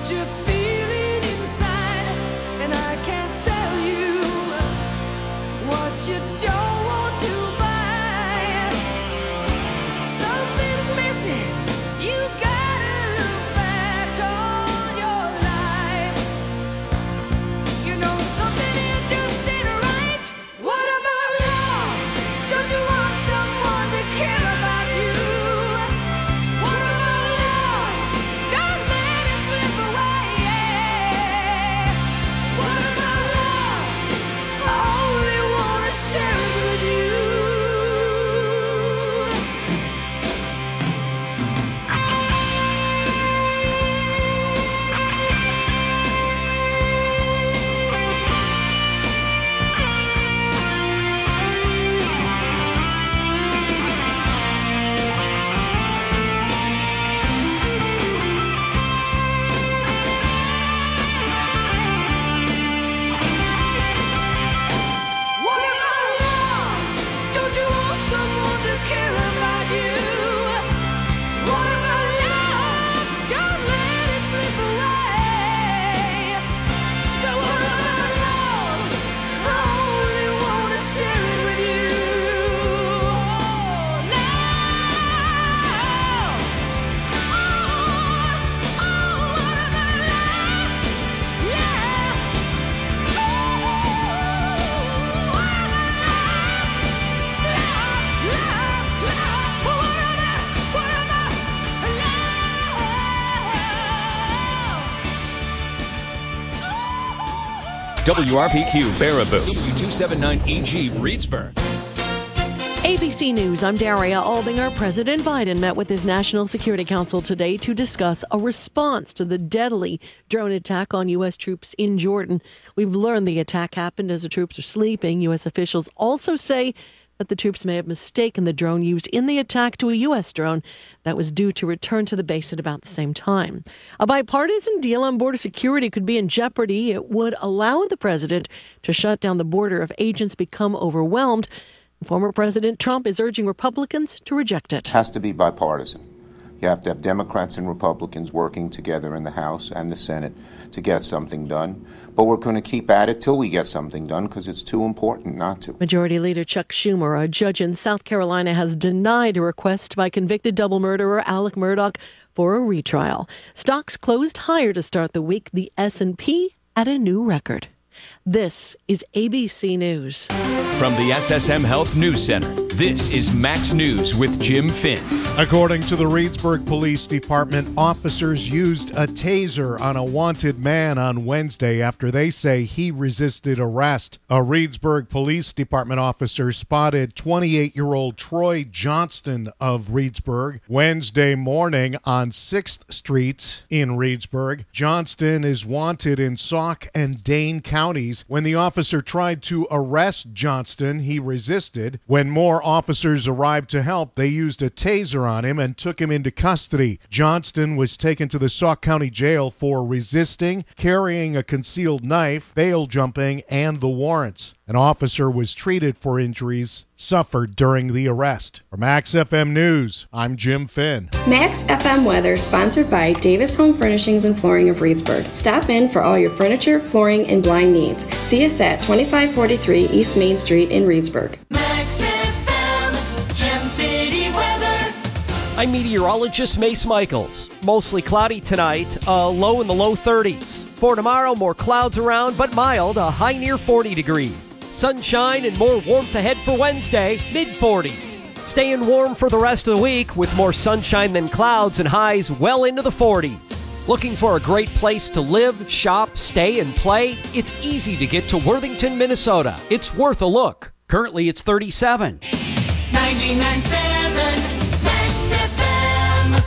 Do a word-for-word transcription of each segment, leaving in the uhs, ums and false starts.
you're feeling inside, and I can't sell you what you don't want to buy. Something's missing, you gotta look back on your life. You know something here just ain't right. What about love? Don't you want someone to care about you? What about love? Don't let it slip away. What about love? I only wanna share it with you. What about love? Don't you want someone to care about you? What about love? Don't let it slip away. But what about love? I only wanna share it with you. Oh, now. Oh, oh, what about love? Love. Oh, what about love? Love, love. What about, what about love? W R P Q Baraboo, W two seventy-nine E G Reedsburg. A B C News, I'm Daria Albinger. President Biden met with his National Security Council today to discuss a response to the deadly drone attack on U S troops in Jordan. We've learned the attack happened as the troops are sleeping. U S officials also say that the troops may have mistaken the drone used in the attack to a U S drone that was due to return to the base at about the same time. A bipartisan deal on border security could be in jeopardy. It would allow the president to shut down the border if agents become overwhelmed. Former President Trump is urging Republicans to reject it. It has to be bipartisan. You have to have Democrats and Republicans working together in the House and the Senate to get something done. But we're going to keep at it till we get something done because it's too important not to. Majority Leader Chuck Schumer, a judge in South Carolina, has denied a request by convicted double murderer Alec Murdaugh for a retrial. Stocks closed higher to start the week, the S and P at a new record. This is A B C News. From the S S M Health News Center, this is Max News with Jim Finn. According to the Reedsburg Police Department, officers used a taser on a wanted man on Wednesday after they say he resisted arrest. A Reedsburg Police Department officer spotted twenty-eight-year-old Troy Johnston of Reedsburg Wednesday morning on sixth Street in Reedsburg. Johnston is wanted in Sauk and Dane counties. When the officer tried to arrest Johnston, he resisted. When more officers arrived to help, they used a taser on him and took him into custody. Johnston was taken to the Sauk County Jail for resisting, carrying a concealed knife, bail jumping, and the warrants. An officer was treated for injuries suffered during the arrest. For Max F M News, I'm Jim Finn. Max F M Weather, sponsored by Davis Home Furnishings and Flooring of Reedsburg. Stop in for all your furniture, flooring, and blind needs. See us at twenty-five forty-three East Main Street in Reedsburg. Max F M, Gem City weather. I'm meteorologist Mace Michaels. Mostly cloudy tonight, uh, low in the low thirties. For tomorrow, more clouds around, but mild, a high near forty degrees. Sunshine and more warmth ahead for Wednesday, mid forties. Staying warm for the rest of the week with more sunshine than clouds and highs well into the forties. Looking for a great place to live, shop, stay, and play? It's easy to get to Worthington, Minnesota. It's worth a look. Currently, it's thirty-seven. ninety-nine point seven Max F M.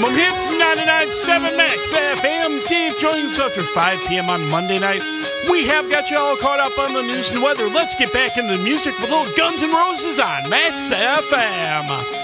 Maximum Hits, ninety-nine point seven Max F M. Dave joining us after five p.m. on Monday night. We have got you all caught up on the news and weather. Let's get back into the music with little Guns N' Roses on Max F M.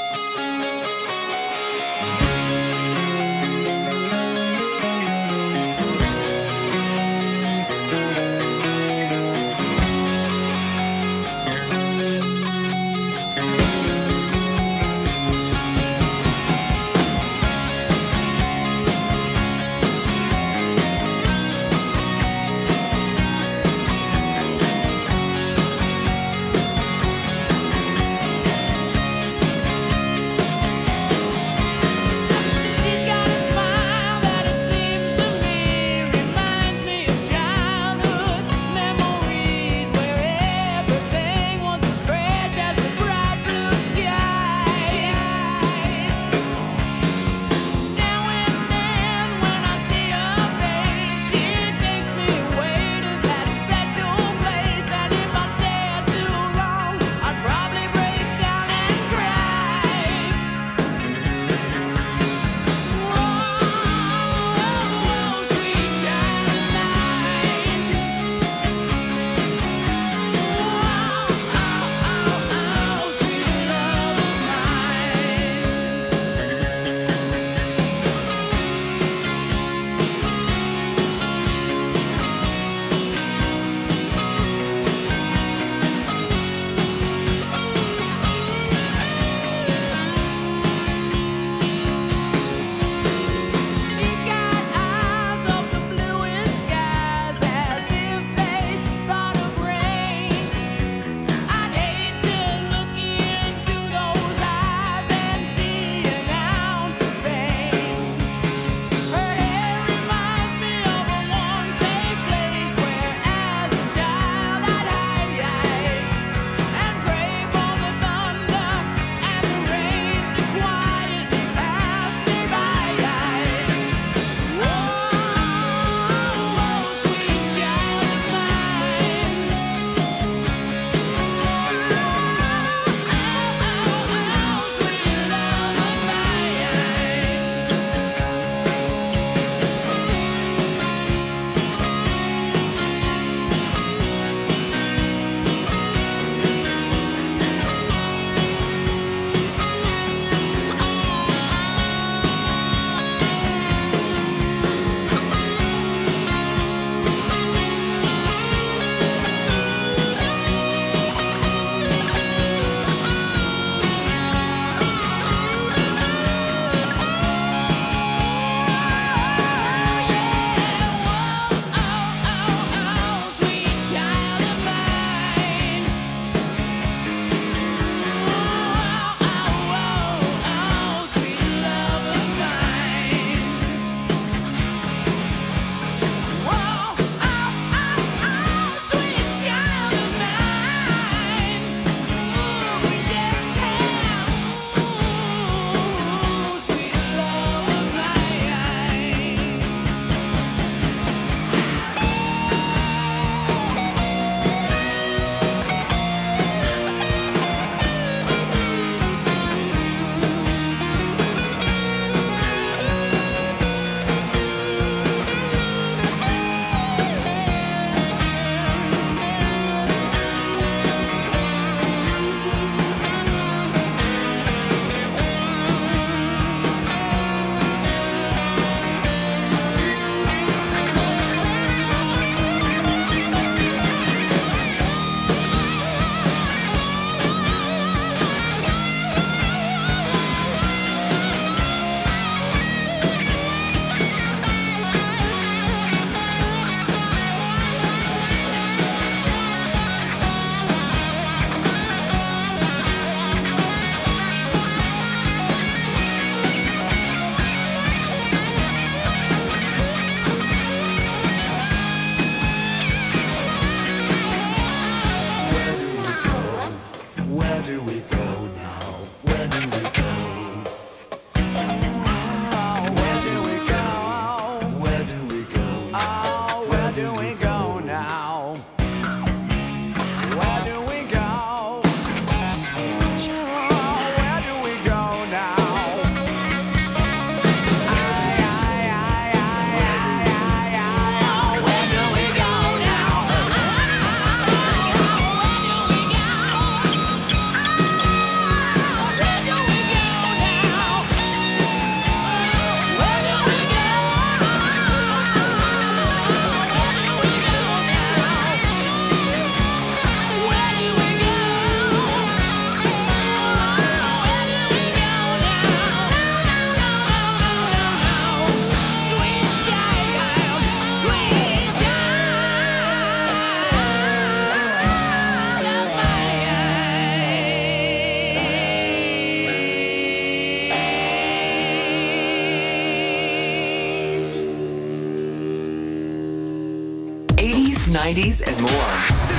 nineties, and more.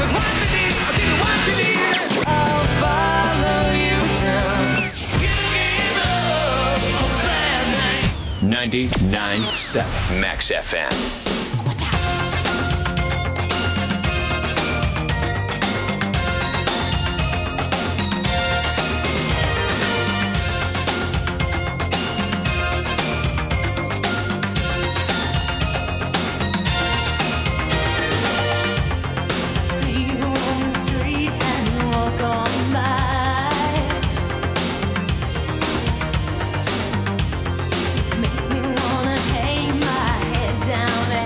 ninety-nine point seven Max F M. Make me wanna hang my head down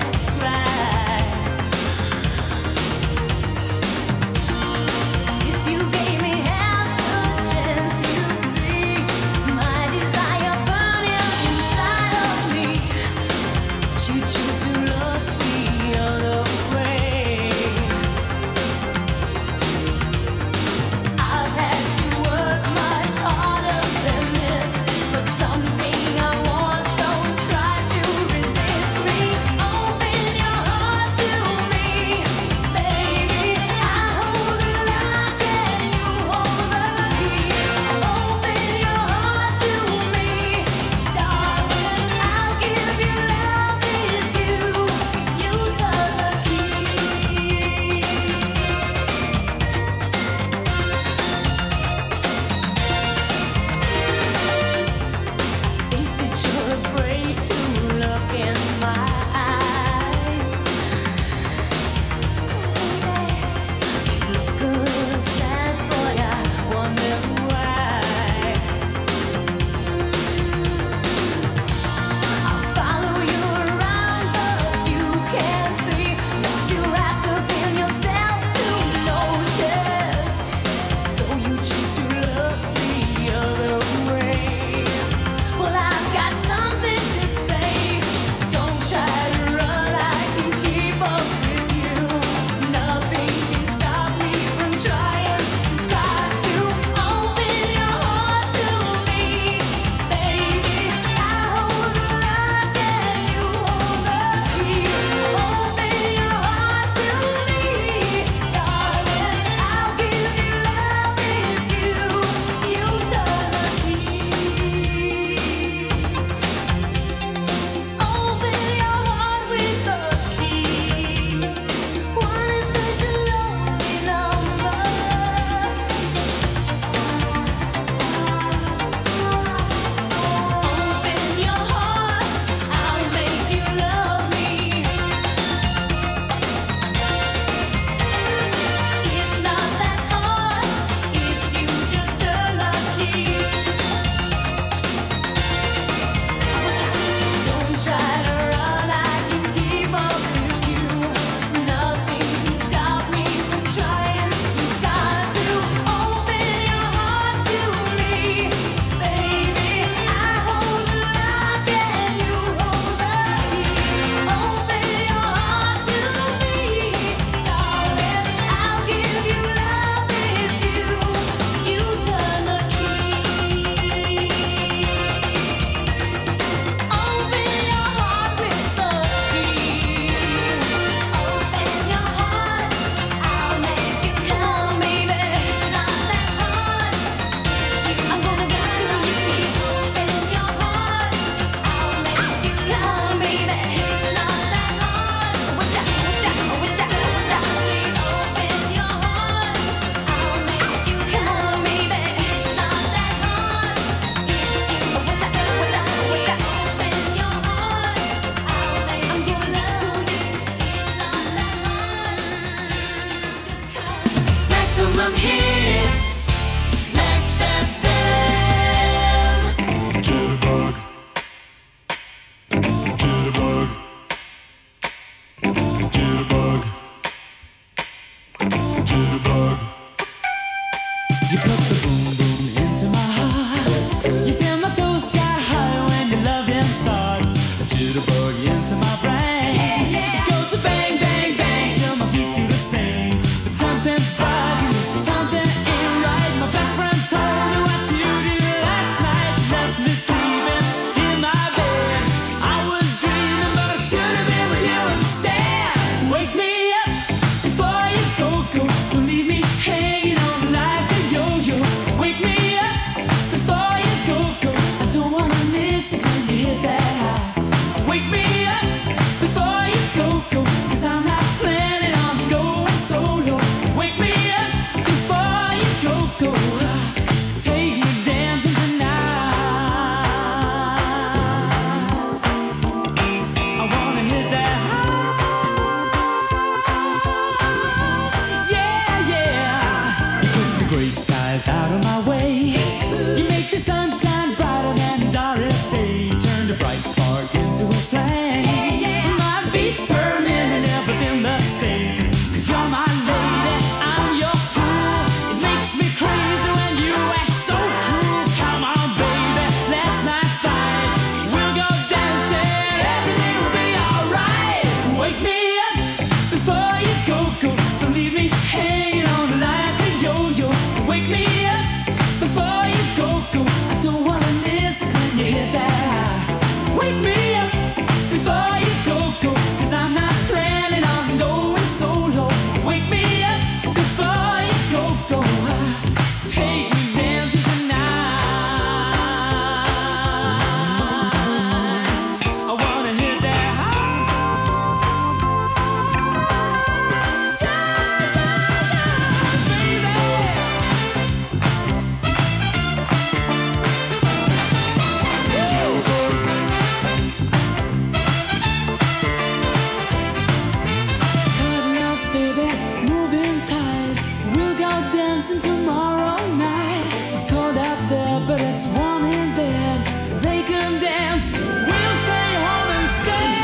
dancing tomorrow night. It's cold out there, but it's warm in bed. They can dance, we'll stay home instead.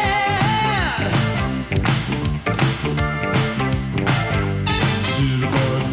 Jitterbug.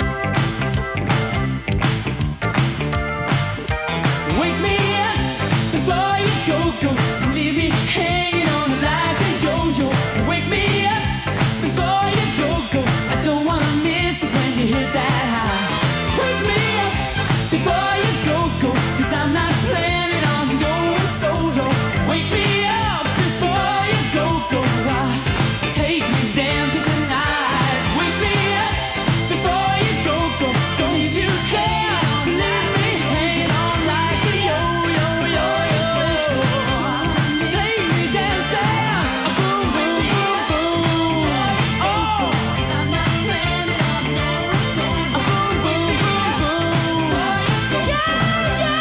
Wake me up before you go, go. Don't leave me hanging on like a yo-yo. Wake me up before you go, go. I don't wanna miss it when you hit that high. Wake me up before you go, go. Cause I'm not planning on going solo. Wake me up before you go, go. Why? Take me dancing tonight. Wake me up before you go, go. Don't you care to leave me hanging on like a yo-yo, yo-yo. Take me dancing, boom, boom, boom, boom. Oh, 'cause I'm not planning on going solo. Boom, boom, boom, boom. Yeah, yeah,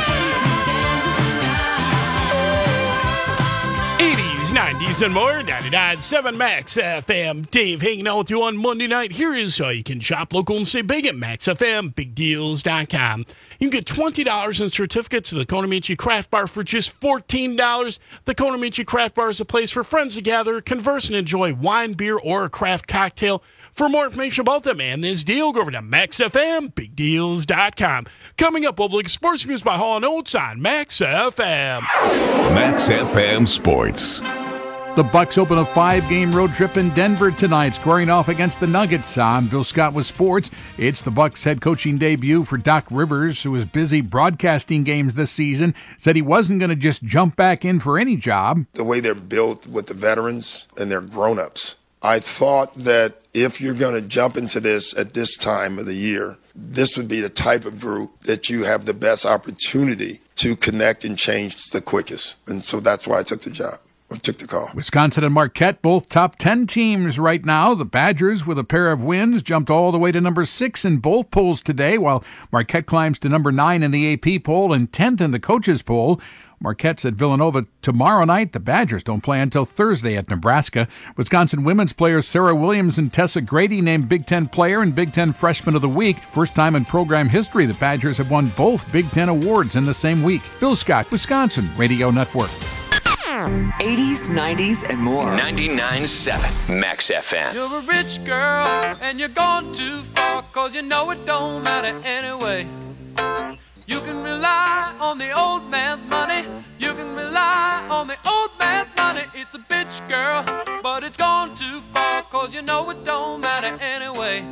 yeah. eighties, nineties, and more. ninety-nine point seven Max F M. Dave hanging out with you on Monday night. Here is how you can shop local and say big at Max F M, big deals dot com. You can get twenty dollars in certificates to the Konamichi Craft Bar for just fourteen dollars. The Konamichi Craft Bar is a place for friends to gather, converse, and enjoy wine, beer, or a craft cocktail. For more information about them and this deal, go over to Max F M, big deals dot com. Coming up, we'll look at sports news by Hall and Oates on Max F M. Max F M Sports. The Bucks open a five-game road trip in Denver tonight, squaring off against the Nuggets. I'm Bill Scott with sports. It's the Bucks head coaching debut for Doc Rivers, who is busy broadcasting games this season. Said he wasn't going to just jump back in for any job. The way they're built with the veterans and they're grown-ups, I thought that if you're going to jump into this at this time of the year, this would be the type of group that you have the best opportunity to connect and change the quickest. And so that's why I took the job. I took the call. Wisconsin and Marquette, both top ten teams right now. The Badgers, with a pair of wins, jumped all the way to number six in both polls today, while Marquette climbs to number nine in the A P poll and tenth in the coaches poll. Marquette's at Villanova tomorrow night. The Badgers don't play until Thursday at Nebraska. Wisconsin women's players Sarah Williams and Tessa Grady named Big Ten Player and Big Ten Freshman of the Week. First time in program history the Badgers have won both Big Ten awards in the same week. Bill Scott, Wisconsin Radio Network. eighties, nineties, and more. ninety-nine point seven Max F M. You're a rich girl and you're gone too far, 'cause you know it don't matter anyway. You can rely on the old man's money. You can rely on the old man's money. It's a bitch, girl, but it's gone too far, 'cause you know it don't matter anyway.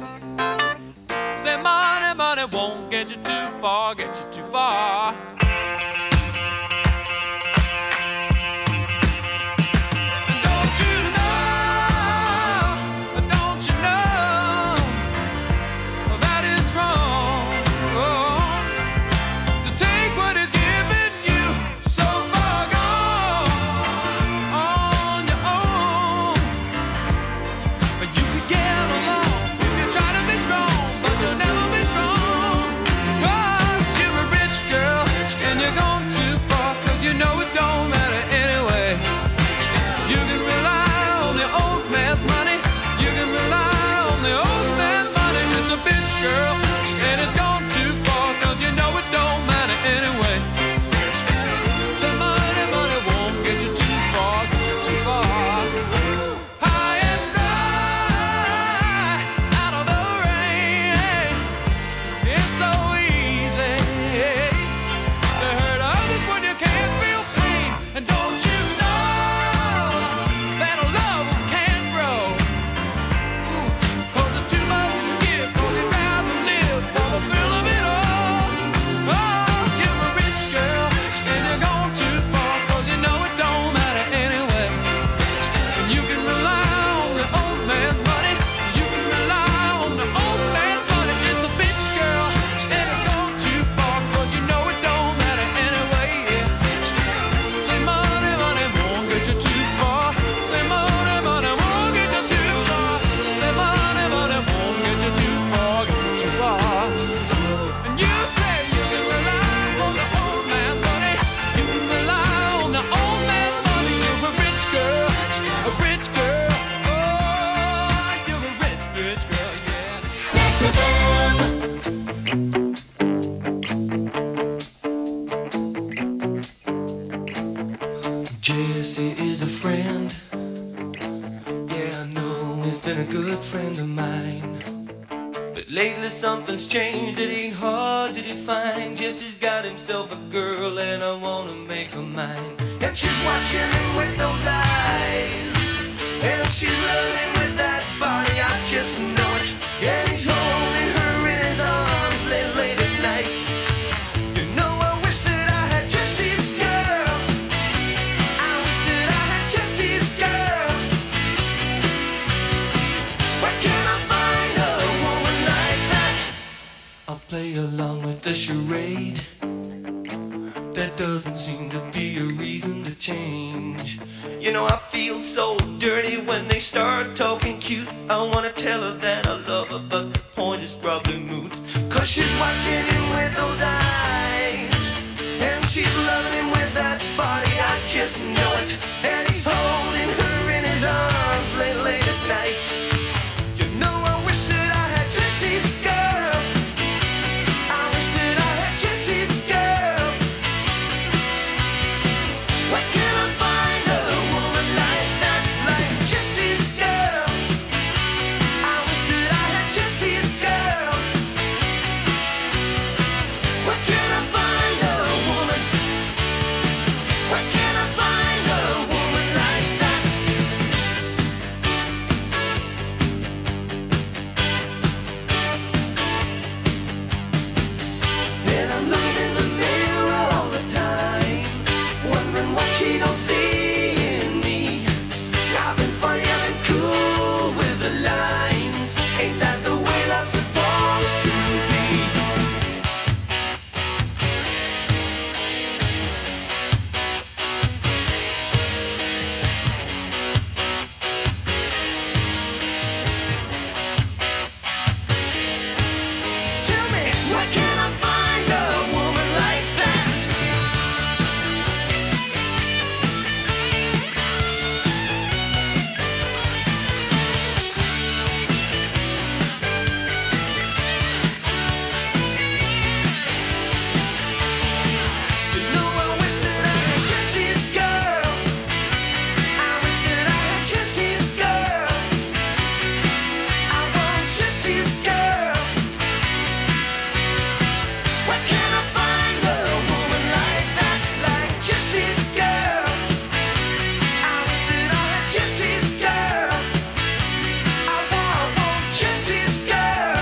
Say money, money won't get you too far, get you too far. Jesse is a friend. Yeah, I know he's been a good friend of mine. But lately something's changed, it ain't hard to define. Jesse's got himself a girl and I wanna make her mine. And she's watching him with those eyes, and she's loving with that body, I just know it. And he's holding her in his arms late, late at night. You know I wish that I had Jesse's girl. I wish that I had Jesse's girl. Where can I find a woman like that? I'll play along with the charade. There doesn't seem to be a reason to change. You know I feel so dirty when they start talking cute. I wanna tell her that I love her, but the point is probably moot. Cause she's watching him with those eyes, and she's loving him with that body, I just know it. And he's holding her in his arms late, late at night. You know I wish that I had Jesse's girl. I wish that I had Jesse's girl. Where can I find a woman like that, like Jesse's girl? I wish that I had Jesse's girl. Where can I find a woman? Where can I find a woman like that? And I'm looking in the mirror all the time, wondering what she don't see in me. I've been funny, I've been cool with the lines. Ain't that the way love's supposed to be? Tell me, where can I find a woman like that? You know I wish that I had Jesse's girl. I wish that I had Jesse's girl. I want Jesse's girl. Where can I find a woman like that, like Jesse's girl? I wish that I had Jesse's girl. I want, I want Jesse's girl.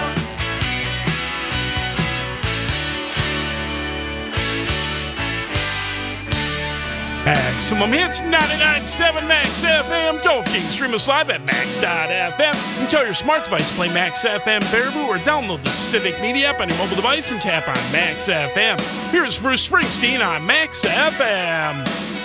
Maximum Hits, ninety-nine point seven Max F M. Don't forget to stream us live at max dot f m. And tell your smart device to play Max F M Baraboo, or download the Civic Media app on your mobile device and tap on Max F M. Here's Bruce Springsteen on Max F M.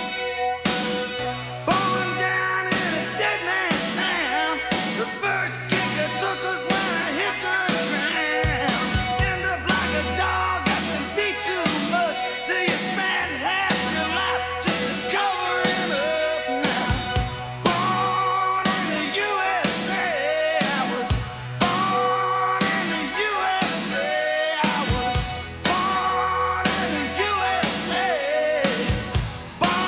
Born down in a dead man's town. The first kicker took us when I hit the ground. End up like a dog that's been beat too much, till you spend half your life just to cover him up now. Born in the U S A, I was born in the U S A. I was born in the U S A. Born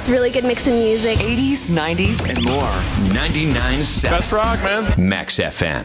Just really good mix of music. eighties, nineties, and more. ninety-nine point seven. Best rock, man. Max F M.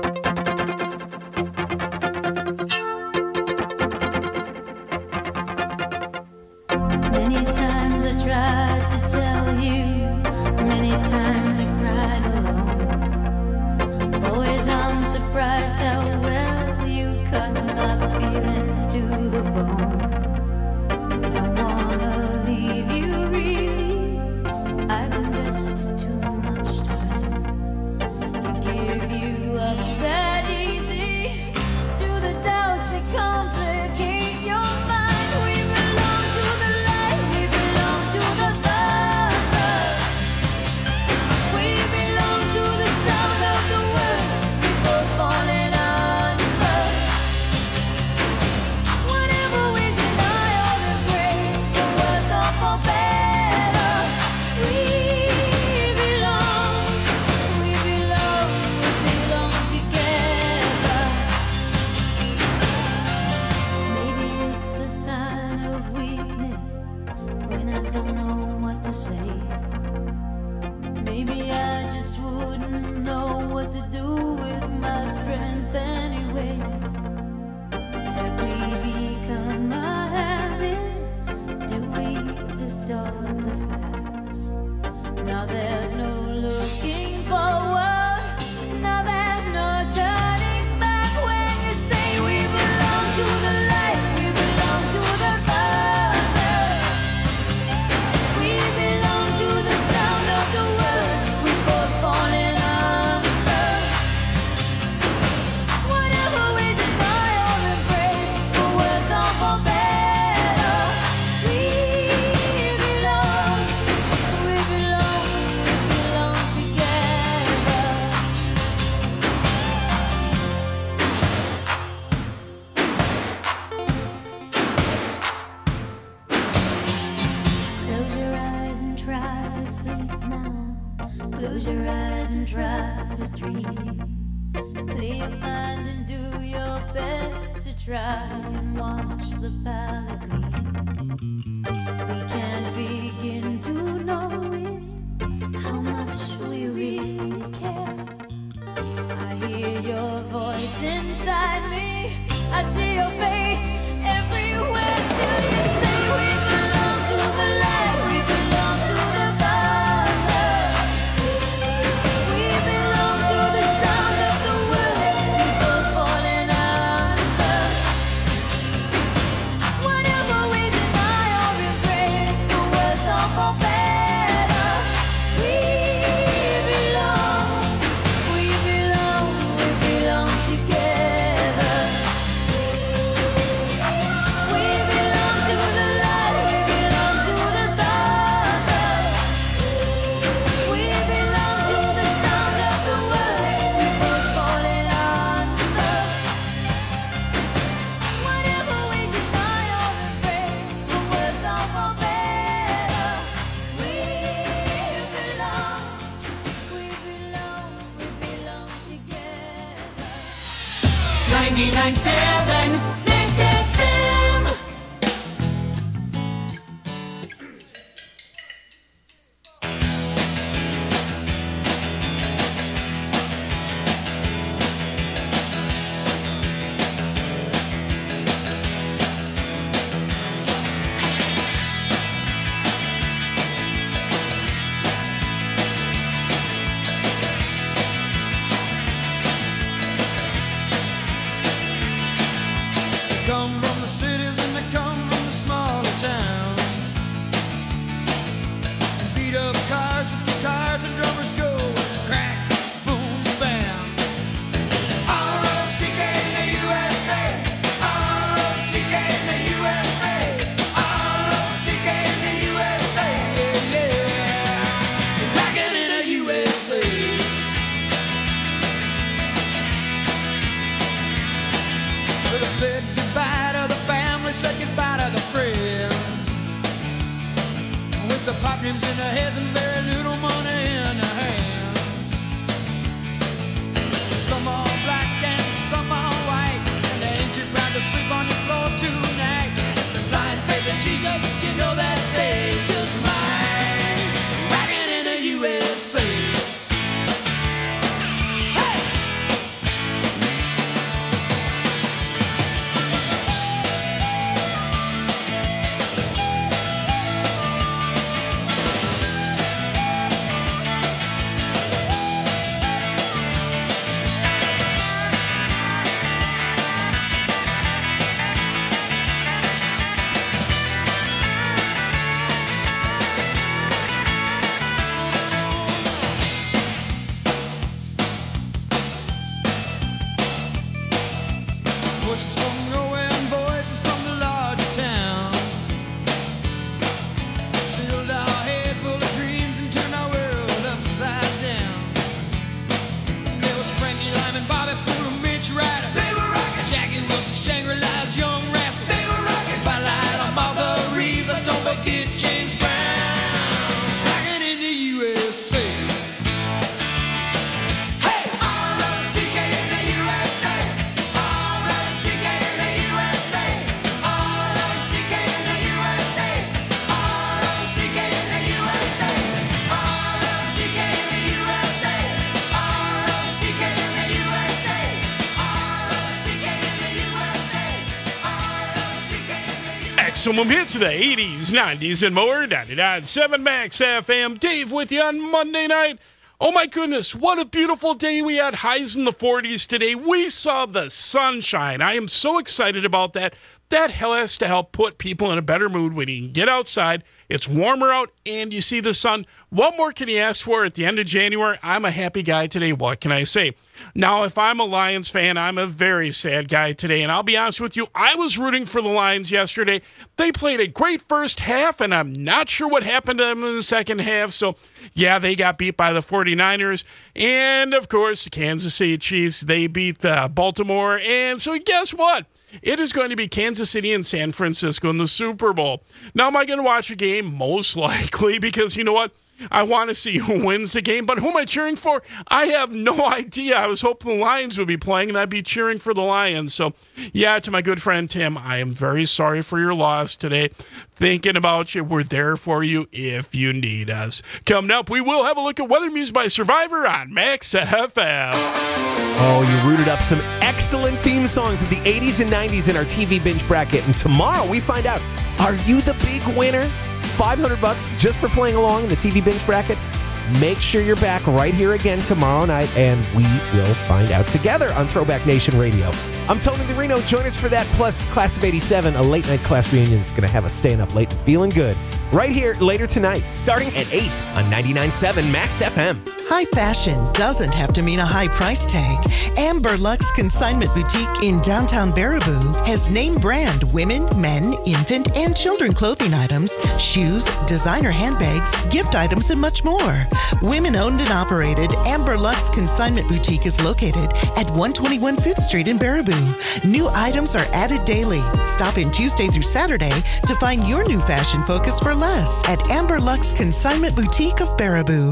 Many times I tried to tell you, many times I cried alone. Always I'm surprised how well you cut my feelings to the bone. Don't wanna leave you really, I've invested too much time to give you up that easy to the doubts that complicate your mind. We belong to the light, we belong to the thunder. We belong to the sound of the words we both falling under. Whenever we deny all the grace, for worse or for better, we belong, we belong, we belong together. Maybe it's a sign of weakness when I don't know what to say. Maybe I just wouldn't know what to do with my strength anyway. Have we become a habit? Do we distort the facts? Now there's no looking forward. Now there's no turning back when you say we belong to the light, we belong to the thunder. We belong to the sound of the words we both falling under. Whatever we deny all the grace, for worse or for better, we belong, we belong, we belong together. Close your eyes and try to sleep now. Close your eyes and try to dream. Clear your mind and do your best to try and watch the palette gleam. We can't begin to know it, how much we really care. I hear your voice inside me, I see your face everywhere. Still you say we belong to the light, we belong to the thunder. We belong to the sound of the words we both falling under. Whatever we deny or embrace, for worse or for better, we belong, we belong, we belong together. We belong to the light, we belong to the thunder. We belong to the sound of the words we both falling under. Whatever we deny or embrace, for worse or for better, we belong, we belong, we belong together. ninety-nine point seven Max F M. Come from the cities and they come from the smaller towns. Beat up cars with guitars and drummers go crack, boom, bam. R O C K in the U S A. R O C K in the U S A. R O C K in the U S A. Yeah, yeah. Rockin' in the U S A. Well, I said goodbye to the family, said goodbye to the friends. With the pop names in their heads and very little money in their hands. Some are black and some are white, and they ain't too proud to sleep on the floor tonight. The blind faith in Jesus, you know that they just might. Maximum hits of the eighties, nineties, and more. ninety-nine point seven Max F M. Dave with you on Monday night. Oh my goodness, what a beautiful day we had. Highs in the forties today. We saw the sunshine. I am so excited about that. That has to help put people in a better mood when you can get outside. It's warmer out and you see the sun. What more can you ask for at the end of January? I'm a happy guy today. What can I say? Now, if I'm a Lions fan, I'm a very sad guy today. And I'll be honest with you, I was rooting for the Lions yesterday. They played a great first half, and I'm not sure what happened to them in the second half. So, yeah, they got beat by the forty-niners. And, of course, the Kansas City Chiefs, they beat uh, Baltimore. And so guess what? It is going to be Kansas City and San Francisco in the Super Bowl. Now, am I going to watch a game? Most likely, because you know what? I want to see who wins the game, but who am I cheering for? I have no idea. I was hoping the Lions would be playing, and I'd be cheering for the Lions. So, yeah, to my good friend Tim, I am very sorry for your loss today. Thinking about you. We're there for you if you need us. Coming up, we will have a look at weather music by Survivor on Max F M. Oh, you rooted up some excellent theme songs of the eighties and nineties in our T V binge bracket. And tomorrow we find out, are you the big winner? five hundred bucks just for playing along in the T V binge bracket. Make sure you're back right here again tomorrow night, and we will find out together on Throwback Nation Radio. I'm Tony DeRino. Join us for that, plus Class of eighty-seven, a late-night class reunion that's going to have us staying up late and feeling good. Right here later tonight, starting at eight on ninety-nine point seven Max F M. High fashion doesn't have to mean a high price tag. Amber Lux Consignment Boutique in downtown Baraboo has name brand women, men, infant, and children clothing items, shoes, designer handbags, gift items, and much more. Women owned and operated, Amber Lux Consignment Boutique is located at one twenty-one Fifth Street in Baraboo. New items are added daily. Stop in Tuesday through Saturday to find your new fashion focus for less at Amber Lux Consignment Boutique of Baraboo.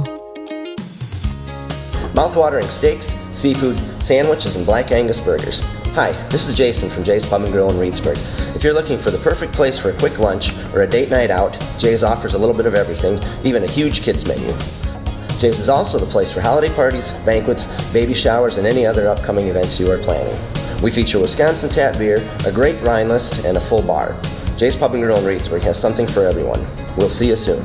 Mouthwatering steaks, seafood, sandwiches, and Black Angus burgers. Hi, this is Jason from Jay's Pub and Grill in Reedsburg. If you're looking for the perfect place for a quick lunch or a date night out, Jay's offers a little bit of everything, even a huge kids menu. Jay's is also the place for holiday parties, banquets, baby showers, and any other upcoming events you are planning. We feature Wisconsin tap beer, a great wine list, and a full bar. Jay's Pub and Grill in Reedsburg has something for everyone. We'll see you soon.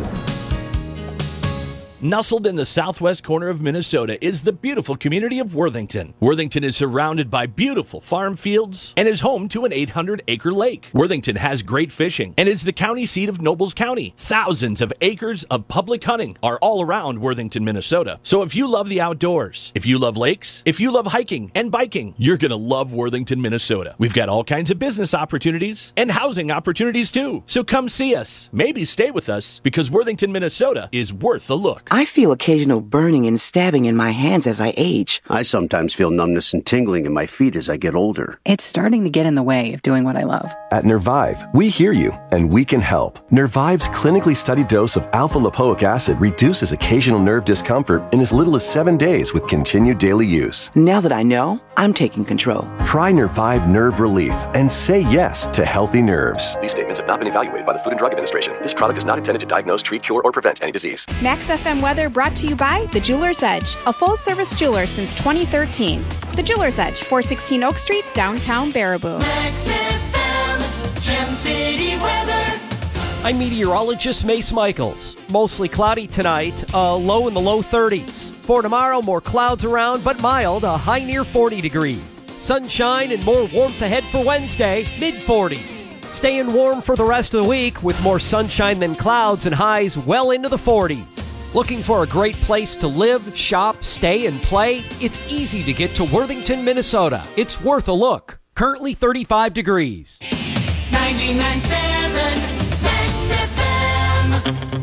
Nestled in the southwest corner of Minnesota is the beautiful community of Worthington. Worthington is surrounded by beautiful farm fields and is home to an eight hundred acre lake. Worthington has great fishing and is the county seat of Nobles County. Thousands of acres of public hunting are all around Worthington, Minnesota. So if you love the outdoors, if you love lakes, if you love hiking and biking, you're going to love Worthington, Minnesota. We've got all kinds of business opportunities and housing opportunities too. So come see us. Maybe stay with us, because Worthington, Minnesota is worth a look. I feel occasional burning and stabbing in my hands as I age. I sometimes feel numbness and tingling in my feet as I get older. It's starting to get in the way of doing what I love. At Nervive, we hear you, and we can help. Nervive's clinically studied dose of alpha-lipoic acid reduces occasional nerve discomfort in as little as seven days with continued daily use. Now that I know, I'm taking control. Try Nervive Nerve Relief and say yes to healthy nerves. These statements have not been evaluated by the Food and Drug Administration. This product is not intended to diagnose, treat, cure, or prevent any disease. Max F M weather brought to you by The Jeweler's Edge, a full-service jeweler since twenty thirteen. The Jeweler's Edge, four sixteen Oak Street, downtown Baraboo. Max F M, Gem City weather. I'm meteorologist Mace Michaels. Mostly cloudy tonight, a low in the low thirties. For tomorrow, more clouds around, but mild, a high near forty degrees. Sunshine and more warmth ahead for Wednesday, mid forties. Staying warm for the rest of the week with more sunshine than clouds and highs well into the forties. Looking for a great place to live, shop, stay, and play? It's easy to get to Worthington, Minnesota. It's worth a look. Currently thirty-five degrees. ninety-nine point seven Max F M.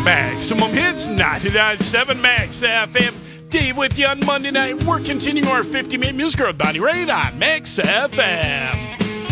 Maximum Hits, ninety-nine point seven Max F M. Dave with you on Monday night. We're continuing our fifty-minute music with Bonnie Raitt on Max F M.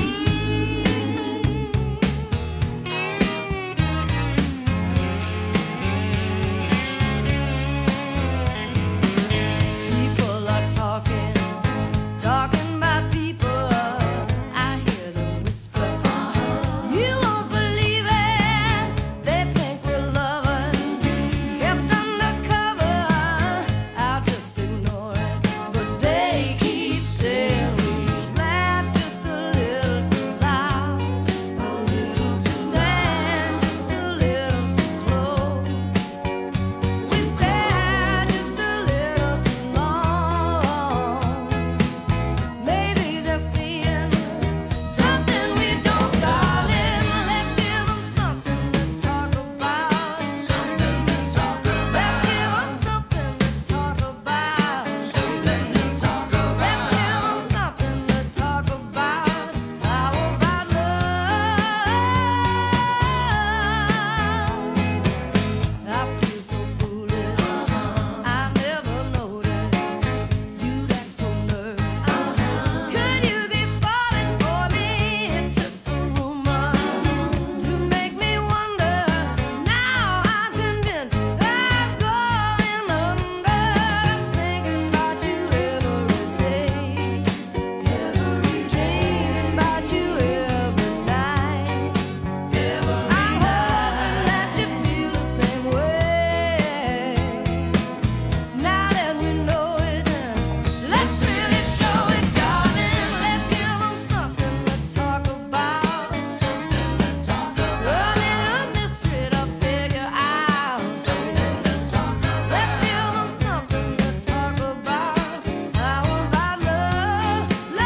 People are talking, talking about people. I hear them whisper. You won't believe it. They think we're loving, kept undercover. I'll just ignore it. But they keep saying we laugh just a little too loud, a little too stand just a little too close. We stare just a little too long. Maybe they're seeing something we don't, darling. Let's give them something to talk about. Something to talk about. Let's give them something to talk about. Something to talk about. Let's give them something to talk about. How about love? I feel so foolish. I never noticed you'd act so nervous. Could you be falling for me? It took a rumor to make me wonder. Now I'm convinced I'm going under. Thinking about you every day, dreaming about you every night. I'm hoping that you feel the same way. Now that we know it, let's really show it, darling. Let's give them something to talk about. Something to talk about. A little mystery to figure out. Something to talk about. Let's give them something to talk about. How about love, love,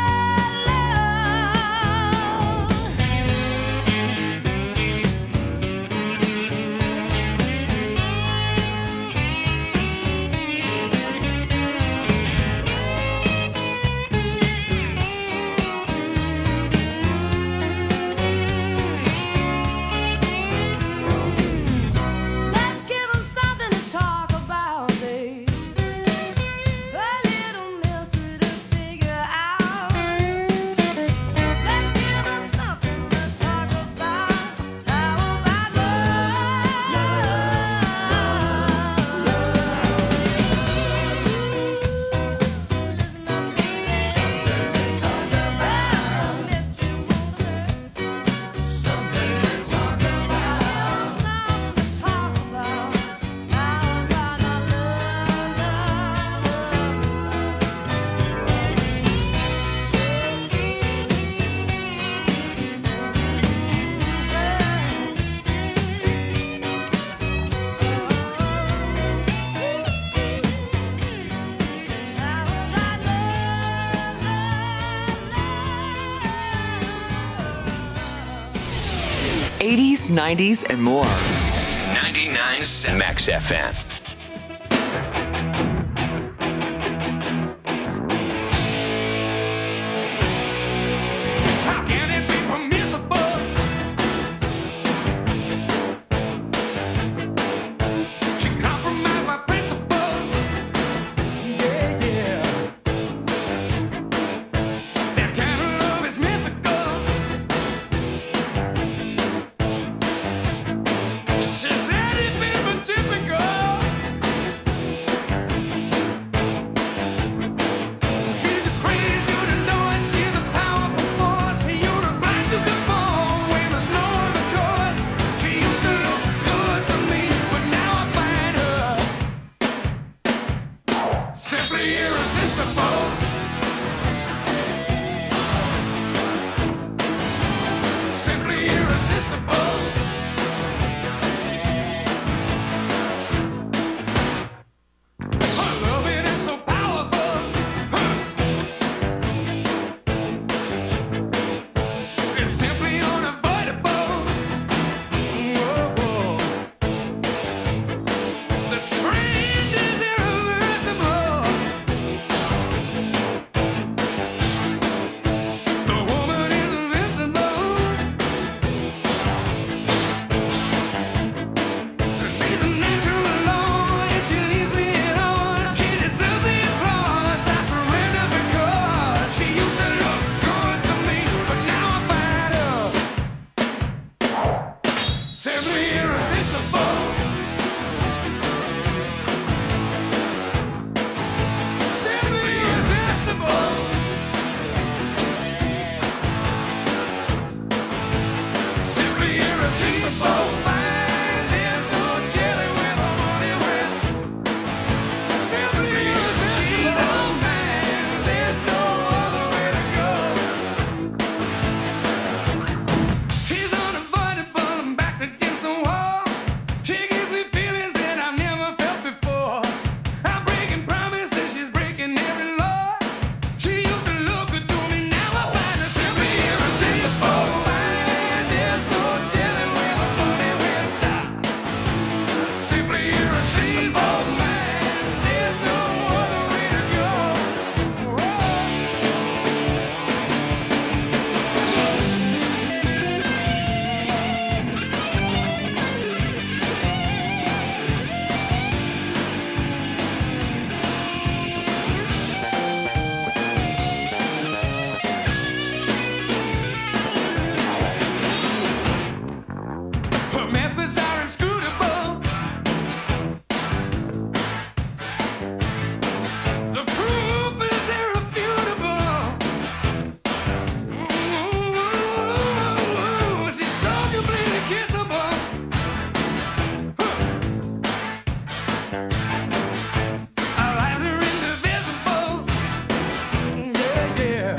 let's give them something to talk about, babe. A little mystery to figure out. Let's give them something to talk about. How about love, listen up, baby. Something to talk about. Mystery won't hurt. Something to talk about. Something to talk about. How about our love, eighties, nineties, and more. ninety-nine point seven Max F M. How can it be permissible? She compromised my principle. Yeah, yeah. That kind of love is mythical. She said it's been typical. Simply irresistible. Simply irresistible. Simply irresistible. Fine, there's no telling where the money went. Simply irresistible. Man, there's no other way to go. She's unavoidable and backed against the wall. She gives me feelings that I've never felt before. I'm breaking promises, she's breaking every law. She used to look good to me, now I find her simply irresistible. Fine, there's no telling where the money went down. Simply irresistible, man, there's no other way to go. Her methods are inscrutable. The proof is irrefutable. Ooh, she's so completely kissable. Our lives are indivisible. Yeah, yeah.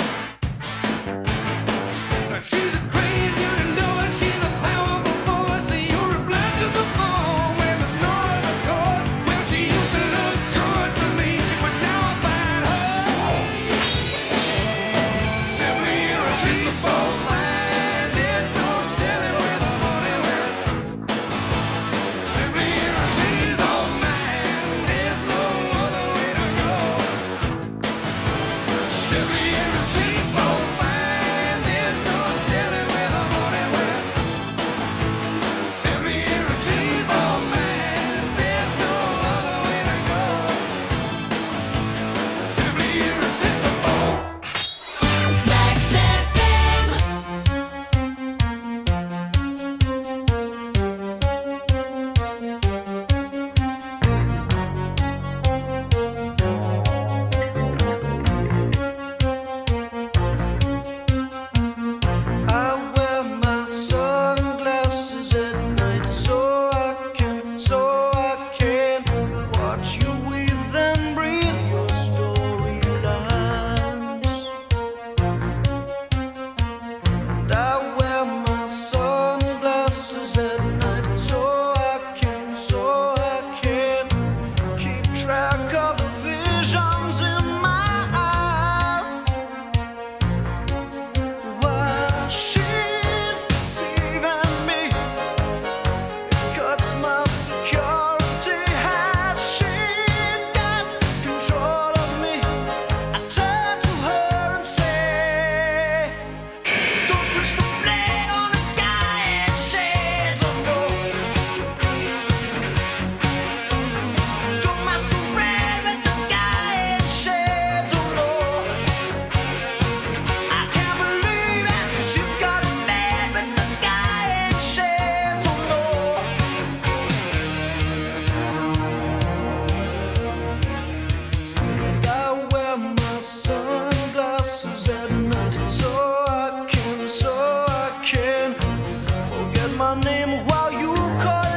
She's a crazy, you know it. She's a powerful force. You're a blast to the phone when there's no other chord. Well, she used to look good to me, but now I find her simply irresistible. Fine, there's no telling where the money went. Simply irresistible, man. There's no other way to go. Simply irresistible. Fine, there's no telling where the money went. Simply irresistible, man. There's no other way to go. Simply irresistible. Max F M. I wear my sunglasses at night so I can, so I can watch you weave and breathe your storylines. And I wear my sunglasses at night so I can, so I can keep track of the visions in my eyes. While she's deceiving me, it cuts my security. Has she got control of me? I turn to her and say, don't switch the blade on a guy in shades of gold. Don't masquerade with the guy in shades of gold. I can't believe it, she's got a man with the guy in shades of gold. I wear my sunglasses at night so I can, so I can forget my name while you call